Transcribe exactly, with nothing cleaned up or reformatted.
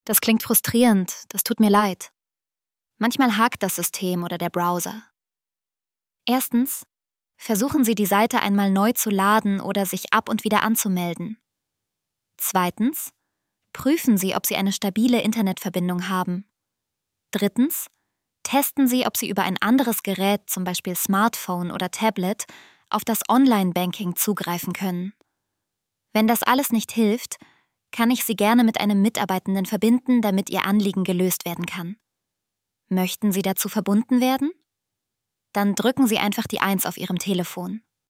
Das klingt frustrierend, das tut mir leid. Manchmal hakt das System oder der Browser. Erstens, versuchen Sie die Seite einmal neu zu laden oder sich ab und wieder anzumelden. Zweitens, prüfen Sie, ob Sie eine stabile Internetverbindung haben. Drittens, testen Sie, ob Sie über ein anderes Gerät, zum Beispiel Smartphone oder Tablet, auf das Online-Banking zugreifen können. Wenn das alles nicht hilft, kann ich Sie gerne mit einem Mitarbeitenden verbinden, damit Ihr Anliegen gelöst werden kann. Möchten Sie dazu verbunden werden? Dann drücken Sie einfach die eins auf Ihrem Telefon.